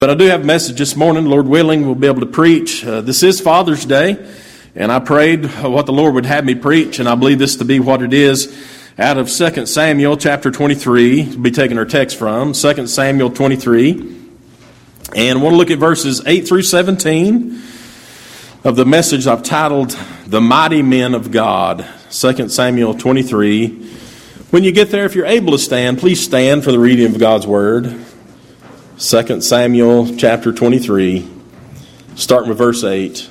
But I do have a message this morning. Lord willing, we'll be able to preach. This is Father's Day, and I prayed what the Lord would have me preach, and I believe this to be what it is. Out of 2 Samuel chapter 23, we'll be taking our text from 2 Samuel 23. And I want to look at verses 8 through 17 of the message I've titled, The Mighty Men of God. 2 Samuel 23. When you get there, if you're able to stand, please stand for the reading of God's Word. 2 Samuel chapter 23, starting with verse 8.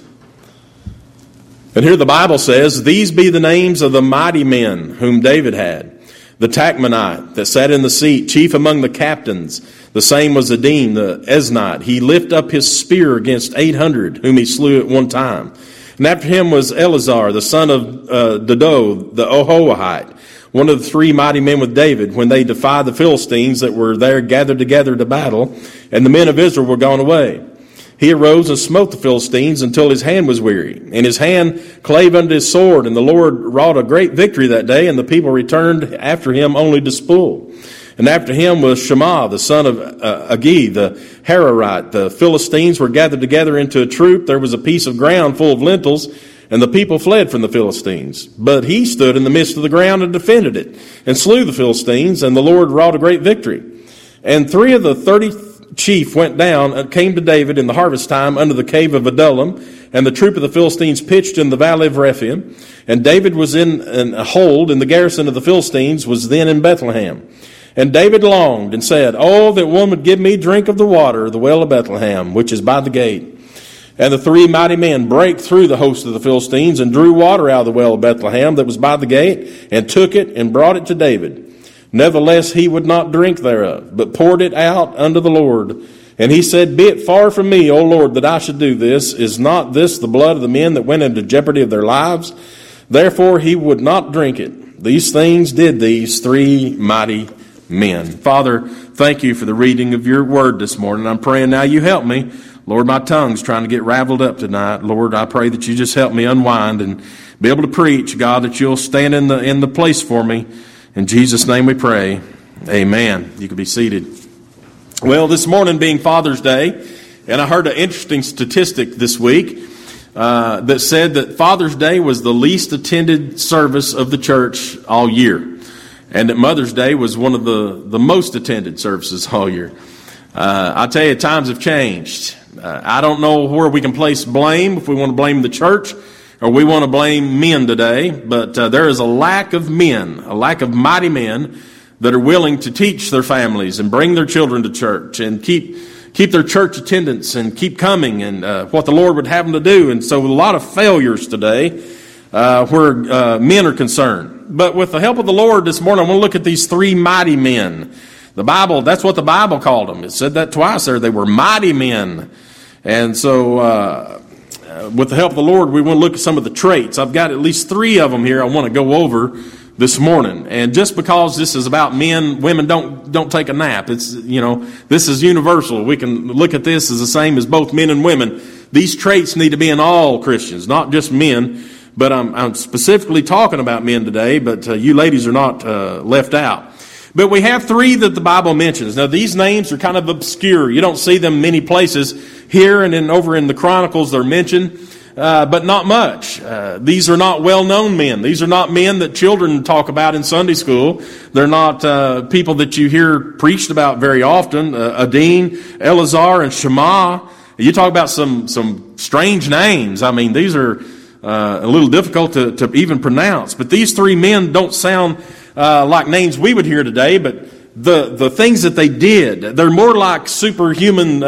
And here the Bible says, These be the names of the mighty men whom David had. The Tachmonite that sat in the seat, chief among the captains. The same was Adin the Eznite. He lifted up his spear against 800, whom he slew at one time. And after him was Eleazar, the son of Dodo, the Ahohite, one of the three mighty men with David, when they defied the Philistines that were there gathered together to battle, and the men of Israel were gone away. He arose and smote the Philistines until his hand was weary, and his hand clave unto his sword, and the Lord wrought a great victory that day, and the people returned after him only to spoil. And after him was Shammah, the son of Agi, the Hararite. The Philistines were gathered together into a troop. There was a piece of ground full of lentils, and the people fled from the Philistines. But he stood in the midst of the ground and defended it, and slew the Philistines, and the Lord wrought a great victory. And 3 of the 30 chief went down and came to David in the harvest time under the cave of Adullam, and the troop of the Philistines pitched in the valley of Rephaim. And David was in a hold, and the garrison of the Philistines was then in Bethlehem. And David longed and said, Oh, that one would give me drink of the water of the well of Bethlehem, which is by the gate. And the 3 mighty men brake through the host of the Philistines and drew water out of the well of Bethlehem that was by the gate, and took it and brought it to David. Nevertheless, he would not drink thereof, but poured it out unto the Lord. And he said, Be it far from me, O Lord, that I should do this. Is not this the blood of the men that went into jeopardy of their lives? Therefore he would not drink it. These things did these 3 mighty men. Father, thank you for the reading of your word this morning. I'm praying now you help me. Lord, my tongue's trying to get raveled up tonight. Lord, I pray that you just help me unwind and be able to preach. God, that you'll stand in the place for me. In Jesus' name we pray. Amen. You can be seated. Well, this morning being Father's Day, and I heard an interesting statistic this week that said that Father's Day was the least attended service of the church all year, and that Mother's Day was one of the most attended services all year. I tell you, times have changed. I don't know where we can place blame, if we want to blame the church or we want to blame men today, but there is a lack of men, a lack of mighty men that are willing to teach their families and bring their children to church and keep their church attendance and keep coming and what the Lord would have them to do. And so a lot of failures today where men are concerned. But with the help of the Lord this morning, I want to look at these 3 mighty men. The Bible, that's what the Bible called them. It said that twice there. They were mighty men. And so with the help of the Lord, we want to look at some of the traits. I've got at least 3 of them here I want to go over this morning. And just because this is about men, women don't take a nap. It's, this is universal. We can look at this as the same as both men and women. These traits need to be in all Christians, not just men. But I'm specifically talking about men today, but you ladies are not left out. But we have 3 that the Bible mentions. Now, these names are kind of obscure. You don't see them many places. Here and then over in the Chronicles they're mentioned, but not much. These are not well-known men. These are not men that children talk about in Sunday school. They're not people that you hear preached about very often. Adin, Eleazar, and Shammah. You talk about some strange names. I mean, these are a little difficult to even pronounce. But these 3 men don't sound like names we would hear today, but the things that they did, they're more like superhuman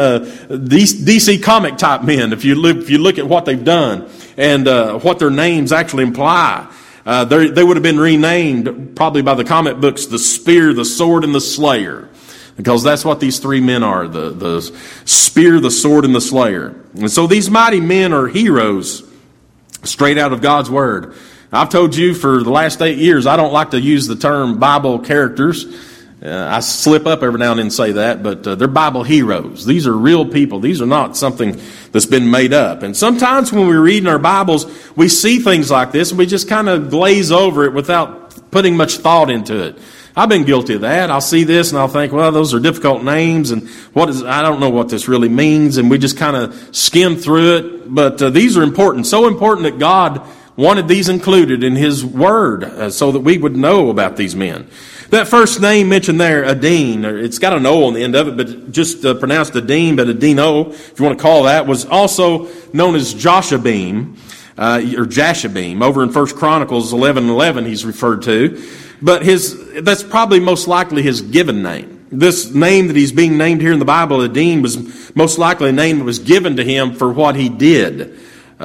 DC comic type men if you look at what they've done and what their names actually imply. They would have been renamed probably by the comic books the Spear, the Sword, and the Slayer, because that's what these 3 men are, the Spear, the Sword, and the Slayer. And so these mighty men are heroes straight out of God's Word. I've told you for the last 8 years, I don't like to use the term Bible characters. I slip up every now and then and say that, but they're Bible heroes. These are real people. These are not something that's been made up. And sometimes when we read in our Bibles, we see things like this, and we just kind of glaze over it without putting much thought into it. I've been guilty of that. I'll see this and I'll think, well, those are difficult names, and I don't know what this really means, and we just kind of skim through it. But these are important, so important that God wanted these included in His Word so that we would know about these men. That first name mentioned there, Adin, it's got an O on the end of it, but just pronounced Adin, but Adino, if you want to call that, was also known as Joshabim, or Jashabim. Over in 1 Chronicles 11:11 he's referred to. But that's probably most likely his given name. This name that he's being named here in the Bible, Adin, was most likely a name that was given to him for what he did.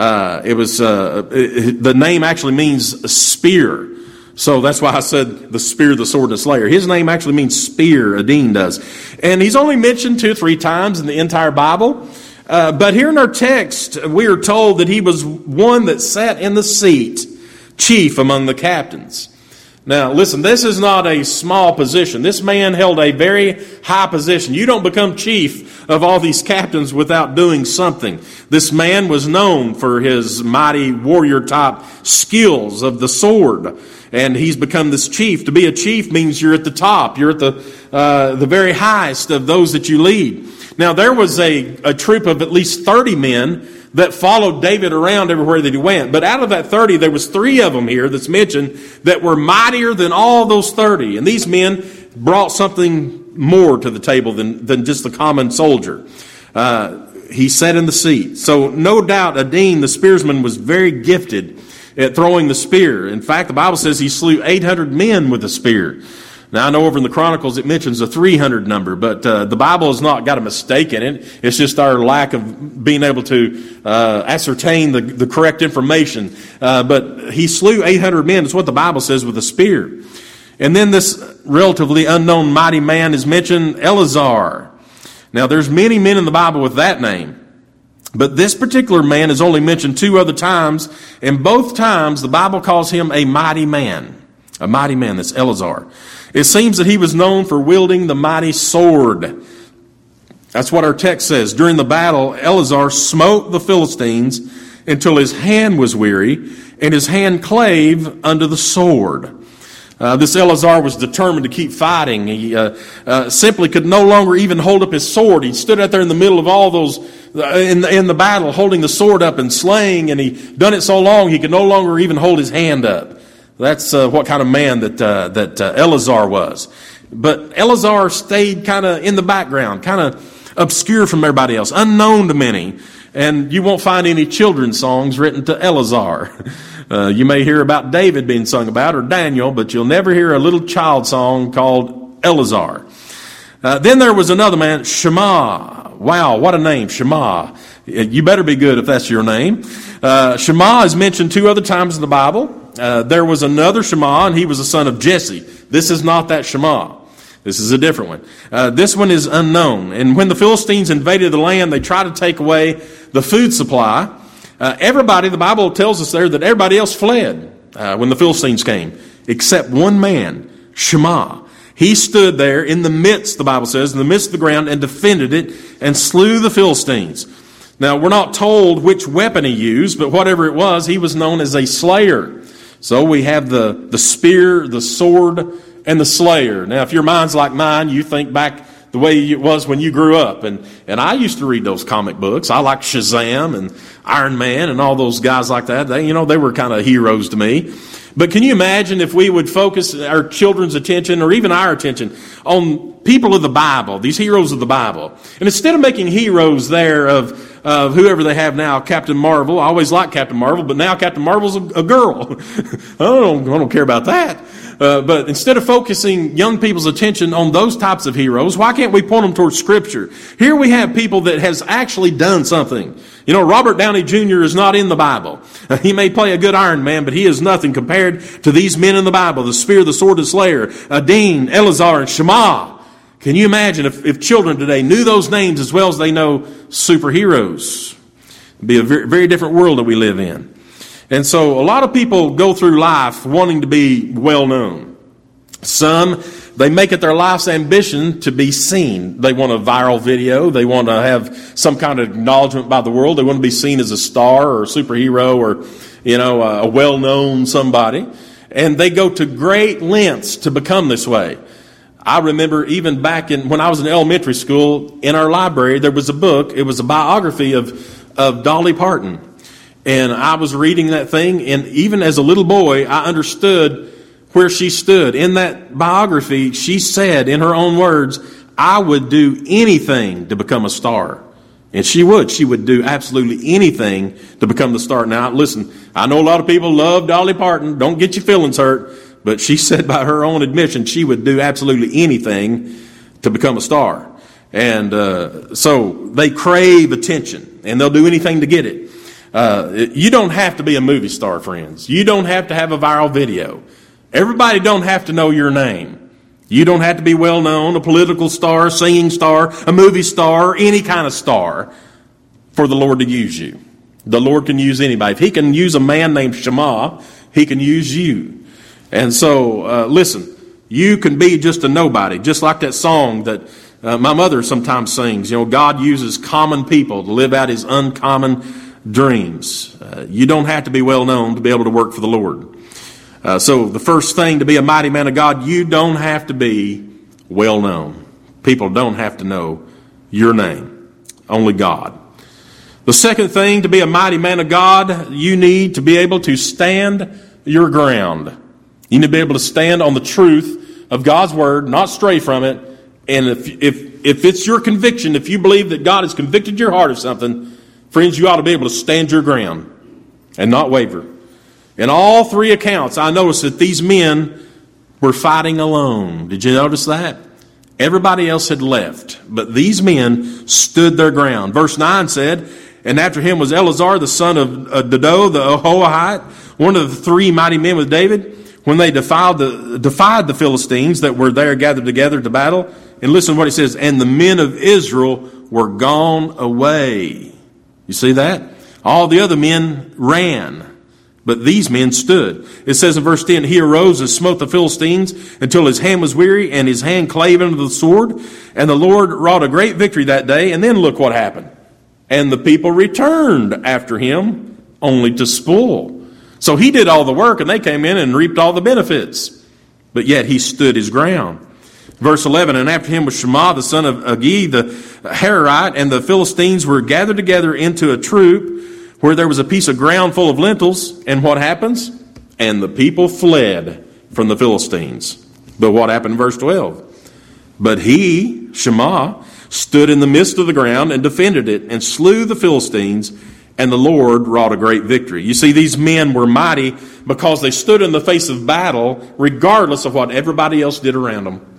The name actually means spear. So that's why I said the spear, the sword, and the slayer. His name actually means spear, Adin does. And he's only mentioned 2 or 3 times in the entire Bible. But here in our text, we are told that he was one that sat in the seat, chief among the captains. Now, listen, this is not a small position. This man held a very high position. You don't become chief of all these captains without doing something. This man was known for his mighty warrior-type skills of the sword. And he's become this chief. To be a chief means you're at the top. You're at the very highest of those that you lead. Now, there was a troop of at least 30 men that followed David around everywhere that he went. But out of that 30, there was 3 of them here that's mentioned that were mightier than all those 30. And these men brought something more to the table than just the common soldier. He sat in the seat. So no doubt Adin, the spearsman, was very gifted at throwing the spear. In fact, the Bible says he slew 800 men with a spear. Now, I know over in the Chronicles it mentions a 300 number, but the Bible has not got a mistake in it. It's just our lack of being able to ascertain the correct information. But he slew 800 men. That's what the Bible says with a spear. And then this relatively unknown mighty man is mentioned, Eleazar. Now, there's many men in the Bible with that name. But this particular man is only mentioned 2 other times, and both times the Bible calls him a mighty man. A mighty man, that's Eleazar. It seems that he was known for wielding the mighty sword. That's what our text says. During the battle, Eleazar smote the Philistines until his hand was weary, and his hand clave under the sword. This Eleazar was determined to keep fighting. He simply could no longer even hold up his sword. He stood out there in the middle of all those, in the battle, holding the sword up and slaying, and he'd done it so long he could no longer even hold his hand up. That's what kind of man that Eleazar was. But Eleazar stayed kind of in the background, kind of obscure from everybody else, unknown to many. And you won't find any children's songs written to Eleazar. You may hear about David being sung about, or Daniel, but you'll never hear a little child song called Eleazar. Then there was another man, Shammah. Wow, what a name, Shammah. You better be good if that's your name. Shammah is mentioned 2 other times in the Bible. There was another Shammah, and he was the son of Jesse. This is not that Shammah. This is a different one. This one is unknown. And when the Philistines invaded the land, they tried to take away the food supply. The Bible tells us there that everybody else fled when the Philistines came, except one man, Shammah. He stood there in the midst, the Bible says, in the midst of the ground, and defended it and slew the Philistines. Now, we're not told which weapon he used, but whatever it was, he was known as a slayer. So we have the spear, the sword, and the slayer. Now, if your mind's like mine, you think back the way it was when you grew up. And I used to read those comic books. I liked Shazam and Iron Man and all those guys like that. They were kind of heroes to me. But can you imagine if we would focus our children's attention, or even our attention, on people of the Bible, these heroes of the Bible? And instead of making heroes there of whoever they have now, Captain Marvel. I always liked Captain Marvel, but now Captain Marvel's a girl. I don't care about that. But instead of focusing young people's attention on those types of heroes, why can't we point them towards Scripture? Here we have people that has actually done something. Robert Downey Jr. is not in the Bible. He may play a good Iron Man, but he is nothing compared to these men in the Bible, the spear, the sword, the slayer, Adin, Eleazar, and Shammah. Can you imagine if children today knew those names as well as they know superheroes? It'd be a very, very different world that we live in. And so a lot of people go through life wanting to be well known. Some, they make it their life's ambition to be seen. They want a viral video. They want to have some kind of acknowledgement by the world. They want to be seen as a star or a superhero or, a well-known somebody. And they go to great lengths to become this way. I remember even back when I was in elementary school, in our library, there was a book. It was a biography of Dolly Parton. And I was reading that thing, and even as a little boy, I understood where she stood. In that biography, she said, in her own words, I would do anything to become a star. And she would do absolutely anything to become the star. Now, listen, I know a lot of people love Dolly Parton. Don't get your feelings hurt. But she said by her own admission, she would do absolutely anything to become a star. And so they crave attention, and they'll do anything to get it. You don't have to be a movie star, friends. You don't have to have a viral video. Everybody don't have to know your name. You don't have to be well known, a political star, singing star, a movie star, any kind of star for the Lord to use you. The Lord can use anybody. If He can use a man named Shammah, He can use you. And so, listen, you can be just a nobody, just like that song that my mother sometimes sings. You know, God uses common people to live out His uncommon dreams. You don't have to be well known to be able to work for the Lord. So the first thing to be a mighty man of God, you don't have to be well known. People don't have to know your name. Only God. The second thing to be a mighty man of God, you need to be able to stand your ground. You need to be able to stand on the truth of God's word, not stray from it. And if it's your conviction, if you believe that God has convicted your heart of something, friends, you ought to be able to stand your ground and not waver. In all three accounts, I noticed that these men were fighting alone. Did you notice that? Everybody else had left, but these men stood their ground. Verse 9 said, and after him was Eleazar, the son of Dodo, the Ahohite, one of the three mighty men with David, when they defied the Philistines that were there gathered together to battle. And listen to what he says, and the men of Israel were gone away. You see that? All the other men ran, but these men stood. It says in verse 10, he arose and smote the Philistines until his hand was weary and his hand clave under the sword. And the Lord wrought a great victory that day. And then look what happened. And the people returned after him only to spoil. So he did all the work and they came in and reaped all the benefits. But yet he stood his ground. Verse 11, and after him was Shammah, the son of Agee, the Hararite, and the Philistines were gathered together into a troop where there was a piece of ground full of lentils. And what happens? And the people fled from the Philistines. But what happened in verse 12? But he, Shammah, stood in the midst of the ground and defended it and slew the Philistines, and the Lord wrought a great victory. You see, these men were mighty because they stood in the face of battle regardless of what everybody else did around them.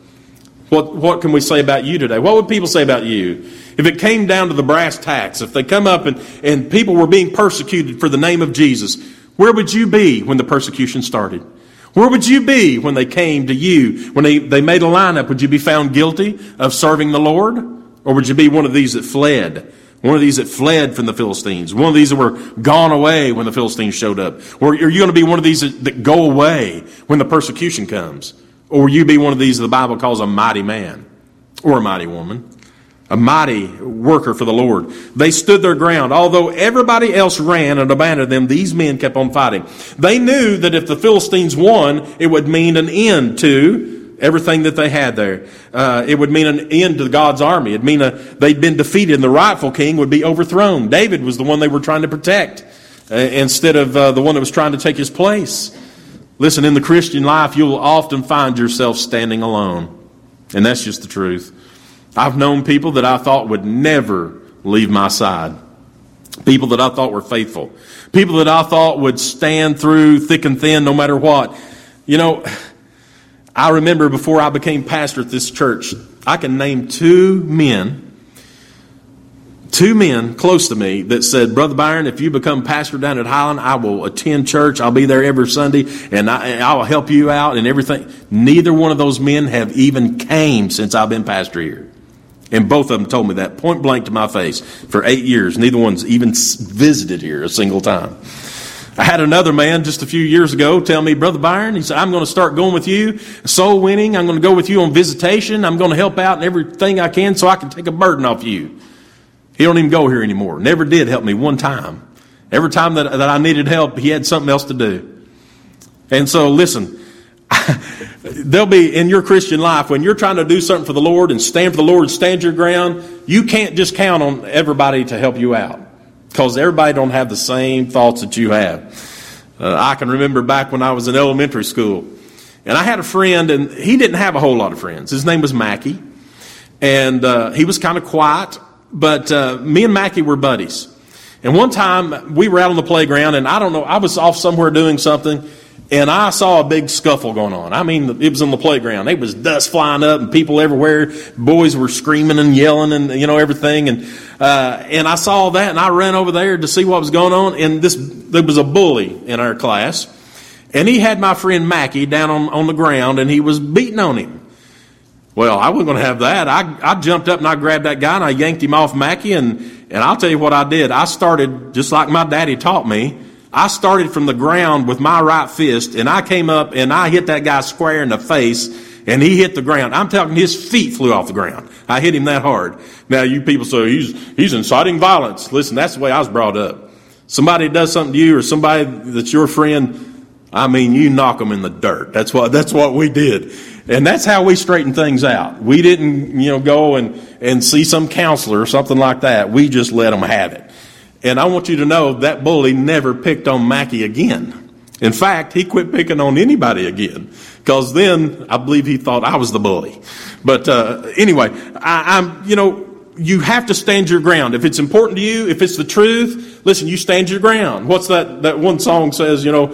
What can we say about you today? What would people say about you? If it came down to the brass tacks, if they come up and people were being persecuted for the name of Jesus, where would you be when the persecution started? Where would you be when they came to you? When they made a lineup, would you be found guilty of serving the Lord? Or would you be one of these that fled? One of these that fled from the Philistines? One of these that were gone away when the Philistines showed up? Or are you going to be one of these that go away when the persecution comes? Or will you be one of these that the Bible calls a mighty man or a mighty woman? A mighty worker for the Lord. They stood their ground. Although everybody else ran and abandoned them, these men kept on fighting. They knew that if the Philistines won, it would mean an end to everything that they had there. It would mean an end to God's army. It'd mean they'd been defeated and the rightful king would be overthrown. David was the one they were trying to protect instead of the one that was trying to take his place. Listen, in the Christian life, you'll often find yourself standing alone. And that's just the truth. I've known people that I thought would never leave my side. People that I thought were faithful. People that I thought would stand through thick and thin no matter what. You know, I remember before I became pastor at this church, I can name two men close to me that said, Brother Byron, if you become pastor down at Highland, I will attend church. I'll be there every Sunday and I will help you out and everything. Neither one of those men have even came since I've been pastor here. And both of them told me that point blank to my face. For 8 years, neither one's even visited here a single time. I had another man just a few years ago tell me, Brother Byron, he said, I'm going to start going with you, soul winning. I'm going to go with you on visitation. I'm going to help out in everything I can so I can take a burden off you. He don't even go here anymore. Never did help me one time. Every time that I needed help, he had something else to do. And so listen, there'll be in your Christian life, when you're trying to do something for the Lord and stand for the Lord, stand your ground, you can't just count on everybody to help you out, because everybody don't have the same thoughts that you have. I can remember back when I was in elementary school, and I had a friend, and he didn't have a whole lot of friends. His name was Mackie, and he was kind of quiet, but me and Mackie were buddies. And one time, we were out on the playground, and I don't know, I was off somewhere doing something, and I saw a big scuffle going on. I mean, it was on the playground. There was dust flying up and people everywhere. Boys were screaming and yelling and, everything. And I saw that, and I ran over there to see what was going on. And there was a bully in our class. And he had my friend Mackie down on the ground, and he was beating on him. Well, I wasn't going to have that. I jumped up and I grabbed that guy and I yanked him off Mackie. And I'll tell you what I did. I started, just like my daddy taught me, I started from the ground with my right fist, and I came up and I hit that guy square in the face, and he hit the ground. I'm talking his feet flew off the ground. I hit him that hard. Now you people say he's inciting violence. Listen, that's the way I was brought up. Somebody does something to you, or somebody that's your friend, I mean, you knock them in the dirt. That's what we did. And that's how we straighten things out. We didn't, go and see some counselor or something like that. We just let them have it. And I want you to know that bully never picked on Mackie again. In fact, he quit picking on anybody again, because then I believe he thought I was the bully. But anyway, you have to stand your ground. If it's important to you, if it's the truth, listen, you stand your ground. What's that one song says, you'll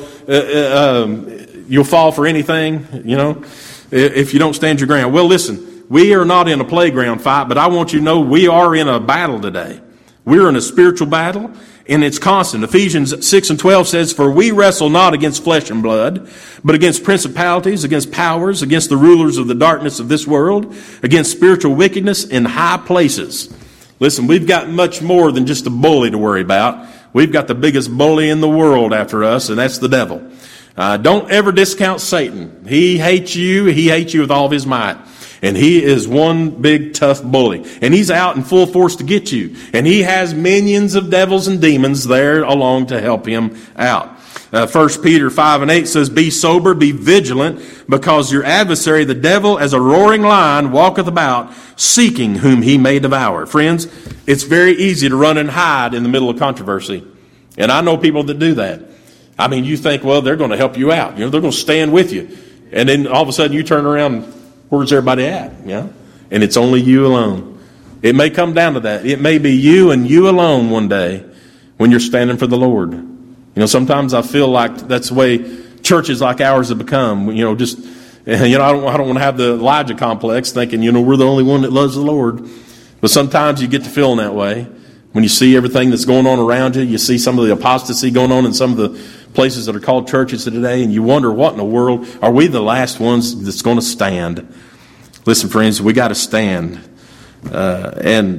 fall for anything, if you don't stand your ground. Well, listen, we are not in a playground fight, but I want you to know we are in a battle today. We're in a spiritual battle, and it's constant. Ephesians 6:12 says, "For we wrestle not against flesh and blood, but against principalities, against powers, against the rulers of the darkness of this world, against spiritual wickedness in high places." Listen, we've got much more than just a bully to worry about. We've got the biggest bully in the world after us, and that's the devil. Don't ever discount Satan. He hates you. He hates you with all of his might. And he is one big tough bully. And he's out in full force to get you. And he has minions of devils and demons there along to help him out. 1 Peter 5:8 says, "Be sober, be vigilant, because your adversary, the devil, as a roaring lion, walketh about, seeking whom he may devour." Friends, it's very easy to run and hide in the middle of controversy. And I know people that do that. I mean, you think, well, they're going to help you out. They're going to stand with you. And then all of a sudden you turn around, where's everybody at? And it's only you alone. It may come down to that. It may be you and you alone one day when you're standing for the Lord. Sometimes I feel like that's the way churches like ours have become. I don't want to have the Elijah complex thinking, we're the only one that loves the Lord. But sometimes you get to feeling that way. When you see everything that's going on around you, you see some of the apostasy going on in some of the places that are called churches today, and you wonder, what in the world, are we the last ones that's going to stand? Listen, friends, we got to stand. The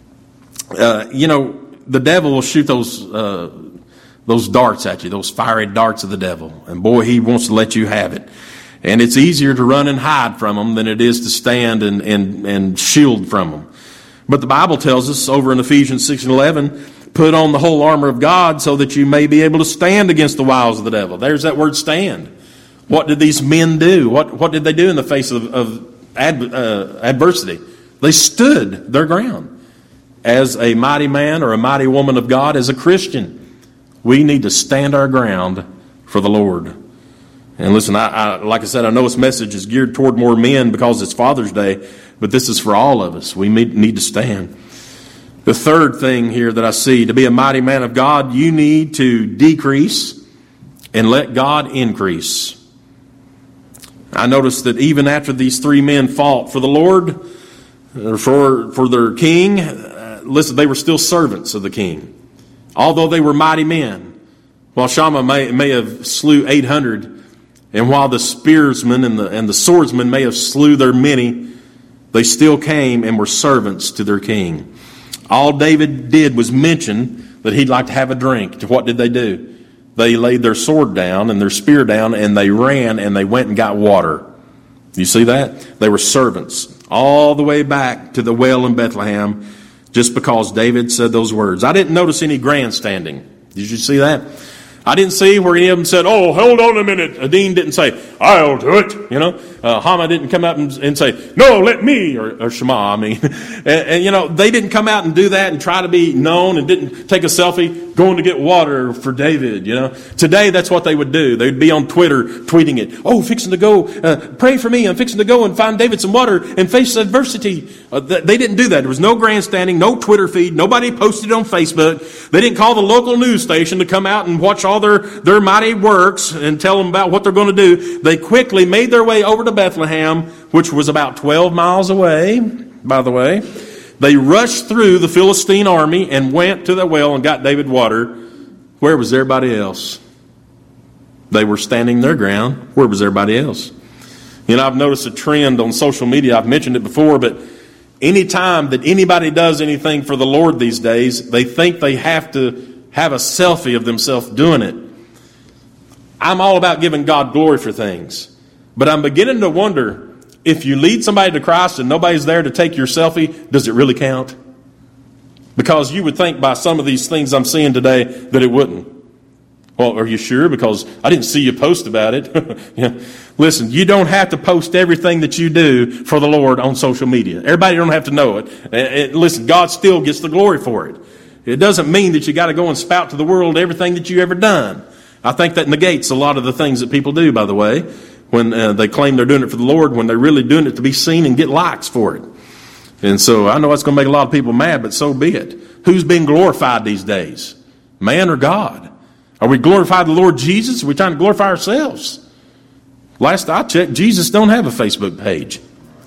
devil will shoot those darts at you, those fiery darts of the devil. And boy, he wants to let you have it. And it's easier to run and hide from them than it is to stand and shield from them. But the Bible tells us over in Ephesians 6:11, "Put on the whole armor of God so that you may be able to stand against the wiles of the devil." There's that word stand. What did these men do? What did they do in the face of adversity? They stood their ground. As a mighty man or a mighty woman of God, as a Christian, we need to stand our ground for the Lord. And listen, like I said, I know this message is geared toward more men because it's Father's Day, but this is for all of us. We need to stand. The third thing here that I see, to be a mighty man of God, you need to decrease and let God increase. I noticed that even after these three men fought for the Lord, for their king, listen, they were still servants of the king. Although they were mighty men. While Shammah may have slew 800, and while the spearsmen and the swordsmen may have slew their many, they still came and were servants to their king. All David did was mention that he'd like to have a drink. What did they do? They laid their sword down and their spear down, and they ran and they went and got water. You see that? They were servants all the way back to the well in Bethlehem just because David said those words. I didn't notice any grandstanding. Did you see that? I didn't see where any of them said, oh, hold on a minute. Adine didn't say, I'll do it. Hama didn't come out and say, no, let me, or Shema, and they didn't come out and do that and try to be known and didn't take a selfie going to get water for David, Today, that's what they would do. They'd be on Twitter tweeting it. Oh, fixing to go, pray for me. I'm fixing to go and find David some water and face adversity. They didn't do that. There was no grandstanding, no Twitter feed. Nobody posted it on Facebook. They didn't call the local news station to come out and watch all their mighty works and tell them about what they're going to do. They quickly made their way over to Bethlehem, which was about 12 miles away, by the way. They rushed through the Philistine army and went to the well and got David water. Where was everybody else? They were standing their ground. Where was everybody else? I've noticed a trend on social media. I've mentioned it before, but any time that anybody does anything for the Lord these days, they think they have to have a selfie of themselves doing it. I'm all about giving God glory for things. But I'm beginning to wonder, if you lead somebody to Christ and nobody's there to take your selfie, does it really count? Because you would think by some of these things I'm seeing today that it wouldn't. Well, are you sure? Because I didn't see you post about it. Listen, you don't have to post everything that you do for the Lord on social media. Everybody don't have to know it. Listen, God still gets the glory for it. It doesn't mean that you got to go and spout to the world everything that you ever done. I think that negates a lot of the things that people do, by the way, when they claim they're doing it for the Lord, when they're really doing it to be seen and get likes for it. And so I know it's going to make a lot of people mad, but so be it. Who's being glorified these days? Man or God? Are we glorifying the Lord Jesus? Or are we trying to glorify ourselves? Last I checked, Jesus don't have a Facebook page.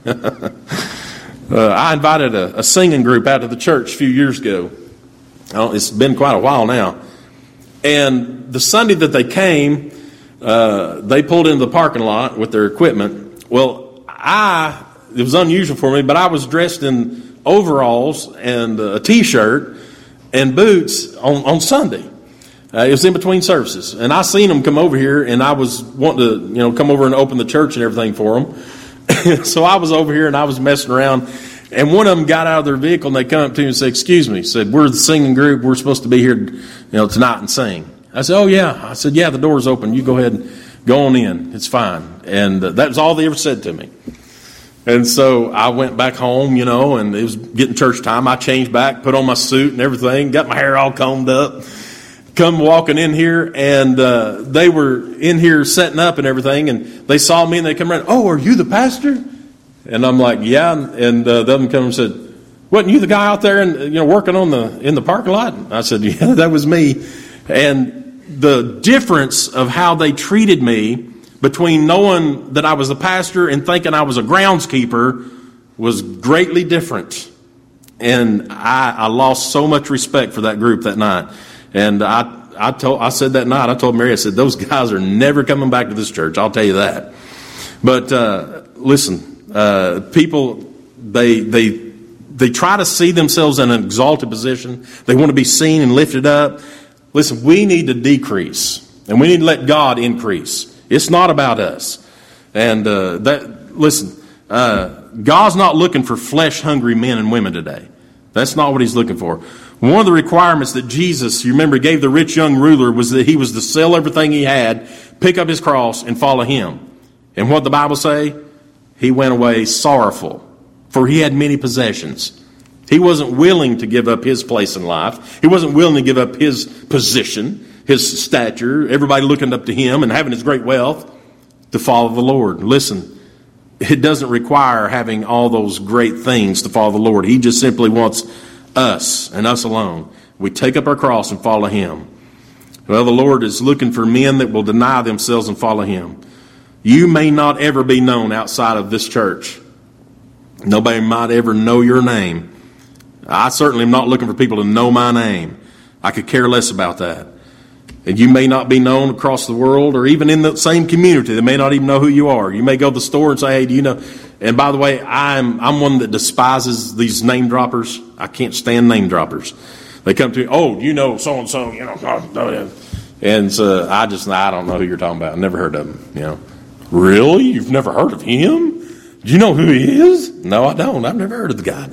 I invited a singing group out to the church a few years ago. It's been quite a while now. And the Sunday that they came, they pulled into the parking lot with their equipment. Well, it was unusual for me, but I was dressed in overalls and a T-shirt and boots on Sunday. It was in between services. And I seen them come over here, and I was wanting to, come over and open the church and everything for them. So I was over here, and I was messing around. And one of them got out of their vehicle, and they come up to me and said, excuse me, said, we're the singing group. We're supposed to be here, tonight and sing. I said, oh, yeah. I said, yeah, the door's open. You go ahead and go on in. It's fine. And that was all they ever said to me. And so I went back home, and it was getting church time. I changed back, put on my suit and everything, got my hair all combed up, come walking in here, and they were in here setting up and everything, and they saw me and they come around, oh, are you the pastor? And I'm like, yeah. And the other one come and said, wasn't you the guy out there and working in the parking lot? And I said, yeah, that was me. And the difference of how they treated me between knowing that I was a pastor and thinking I was a groundskeeper was greatly different. And I lost so much respect for that group that night. And I said that night, I told Mary, I said, those guys are never coming back to this church. I'll tell you that. But listen, people, they try to see themselves in an exalted position. They want to be seen and lifted up. Listen, we need to decrease, and we need to let God increase. It's not about us. And God's not looking for flesh-hungry men and women today. That's not what he's looking for. One of the requirements that Jesus, you remember, gave the rich young ruler was that he was to sell everything he had, pick up his cross, and follow him. And what the Bible say? He went away sorrowful, for he had many possessions. He wasn't willing to give up his place in life. He wasn't willing to give up his position, his stature, everybody looking up to him and having his great wealth to follow the Lord. Listen, it doesn't require having all those great things to follow the Lord. He just simply wants us and us alone. We take up our cross and follow him. Well, the Lord is looking for men that will deny themselves and follow him. You may not ever be known outside of this church. Nobody might ever know your name. I certainly am not looking for people to know my name. I could care less about that. And you may not be known across the world or even in the same community. They may not even know who you are. You may go to the store and say, hey, do you know? And by the way, I'm one that despises these name droppers. I can't stand name droppers. They come to me, oh, you know so-and-so, And so I don't know who you're talking about. I've never heard of him, Really? You've never heard of him? Do you know who he is? No, I don't. I've never heard of the guy.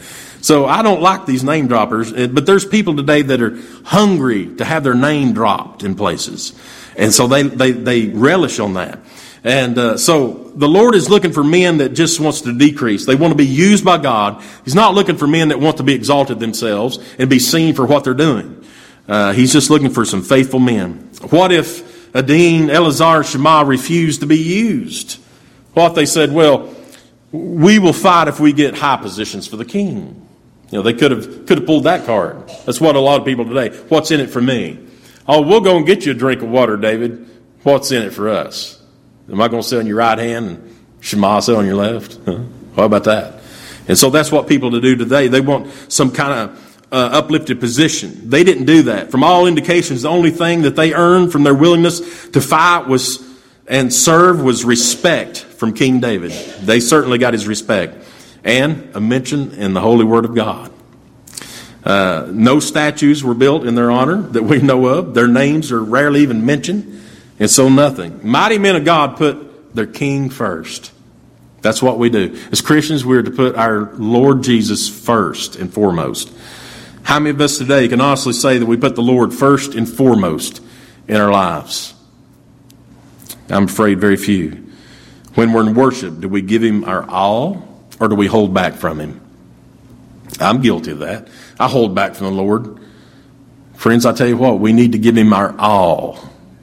So I don't like these name droppers, but there's people today that are hungry to have their name dropped in places. And so they relish on that. And so the Lord is looking for men that just wants to decrease. They want to be used by God. He's not looking for men that want to be exalted themselves and be seen for what they're doing. He's just looking for some faithful men. What if Adin, Eleazar, Shema refused to be used? What if they said, well, we will fight if we get high positions for the king? You know, they could have pulled that card. That's what a lot of people today. What's in it for me? Oh, we'll go and get you a drink of water, David. What's in it for us? Am I going to sit on your right hand and Shema sit on your left? Huh? How about that? And so that's what people do today. They want some kind of uplifted position. They didn't do that. From all indications, the only thing that they earned from their willingness to fight and serve was respect from King David. They certainly got his respect. And a mention in the Holy Word of God. No statues were built in their honor that we know of. Their names are rarely even mentioned. And so nothing. Mighty men of God put their king first. That's what we do. As Christians, we're to put our Lord Jesus first and foremost. How many of us today can honestly say that we put the Lord first and foremost in our lives? I'm afraid very few. When we're in worship, do we give Him our all or do we hold back from Him? I'm guilty of that. I hold back from the Lord. Friends, I tell you what, we need to give Him our all.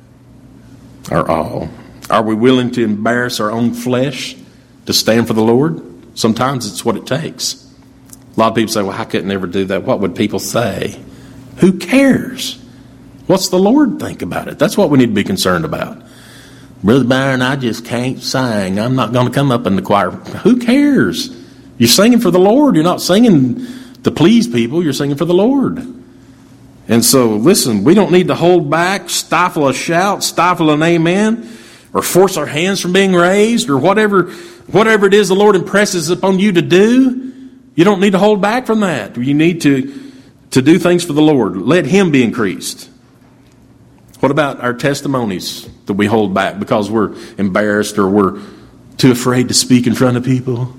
Our all. Are we willing to embarrass our own flesh to stand for the Lord? Sometimes it's what it takes. A lot of people say, well, I could never do that. What would people say? Who cares? What's the Lord think about it? That's what we need to be concerned about. Brother Byron, I just can't sing. I'm not going to come up in the choir. Who cares? You're singing for the Lord. You're not singing to please people. You're singing for the Lord. And so, listen, we don't need to hold back, stifle a shout, stifle an amen, or force our hands from being raised, or whatever it is the Lord impresses upon you to do. You don't need to hold back from that. You need to do things for the Lord. Let Him be increased. What about our testimonies that we hold back because we're embarrassed or we're too afraid to speak in front of people?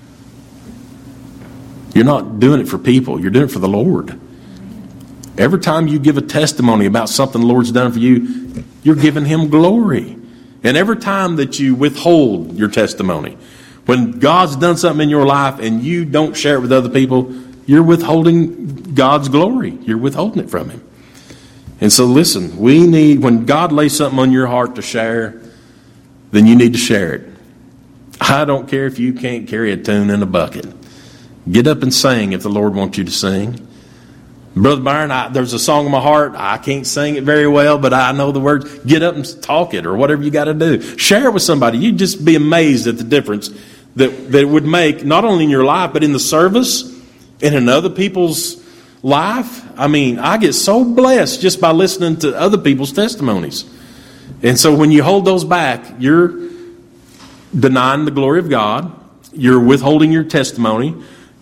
You're not doing it for people. You're doing it for the Lord. Every time you give a testimony about something the Lord's done for you, you're giving Him glory. And every time that you withhold your testimony, when God's done something in your life and you don't share it with other people, you're withholding God's glory. You're withholding it from Him. And so listen, when God lays something on your heart to share, then you need to share it. I don't care if you can't carry a tune in a bucket. Get up and sing if the Lord wants you to sing. Brother Byron, there's a song in my heart. I can't sing it very well, but I know the words. Get up and talk it or whatever you got to do. Share it with somebody. You'd just be amazed at the difference that it would make, not only in your life, but in the service and in other people's life. I mean, I get so blessed just by listening to other people's testimonies. And so when you hold those back, you're denying the glory of God. You're withholding your testimony.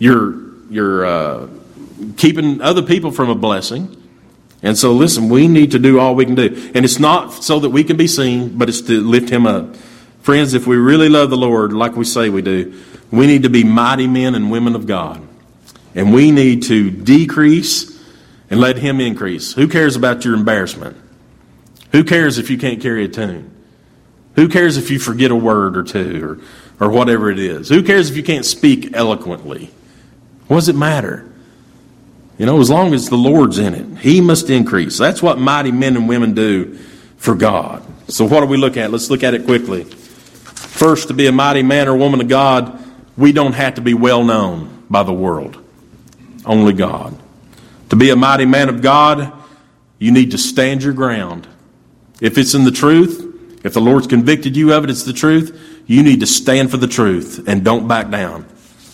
You're keeping other people from a blessing. And so listen, we need to do all we can do. And it's not so that we can be seen, but it's to lift Him up. Friends, if we really love the Lord like we say we do, we need to be mighty men and women of God. And we need to decrease and let Him increase. Who cares about your embarrassment? Who cares if you can't carry a tune? Who cares if you forget a word or two or whatever it is? Who cares if you can't speak eloquently? What does it matter? You know, as long as the Lord's in it, He must increase. That's what mighty men and women do for God. So what do we look at? Let's look at it quickly. First, to be a mighty man or woman of God, we don't have to be well known by the world. Only God. To be a mighty man of God, you need to stand your ground. If it's in the truth, if the Lord's convicted you of it, it's the truth, you need to stand for the truth and don't back down.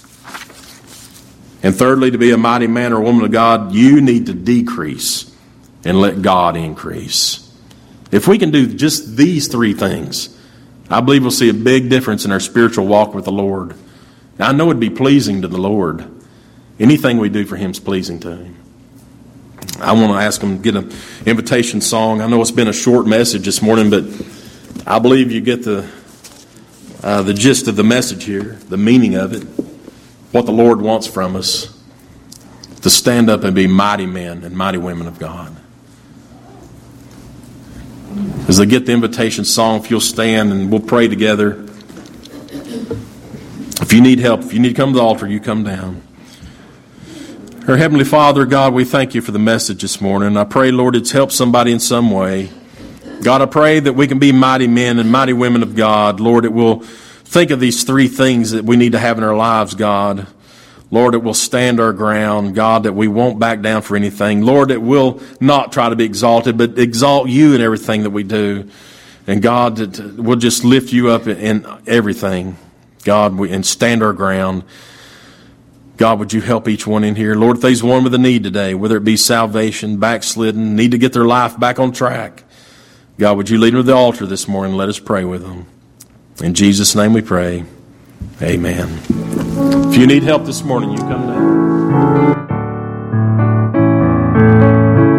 And thirdly, to be a mighty man or woman of God, you need to decrease and let God increase. If we can do just these three things, I believe we'll see a big difference in our spiritual walk with the Lord. Now, I know it'd be pleasing to the Lord. Anything we do for Him is pleasing to Him. I want to ask Him to get an invitation song. I know it's been a short message this morning, but I believe you get the gist of the message here, the meaning of it, what the Lord wants from us. to stand up and be mighty men and mighty women of God. As they get the invitation song, if you'll stand and we'll pray together. If you need help, if you need to come to the altar, you come down. Our Heavenly Father, God, we thank you for the message this morning. I pray, Lord, it's helped somebody in some way. God, I pray that we can be mighty men and mighty women of God. Lord, it will think of these three things that we need to have in our lives, God. Lord, it will stand our ground. God, that we won't back down for anything. Lord, it will not try to be exalted, but exalt you in everything that we do. And God, that we'll just lift you up in everything. God, and stand our ground. God, would you help each one in here? Lord, if there's one with a need today, whether it be salvation, backslidden, need to get their life back on track, God, would you lead them to the altar this morning and let us pray with them. In Jesus' name we pray. Amen. If you need help this morning, you come down.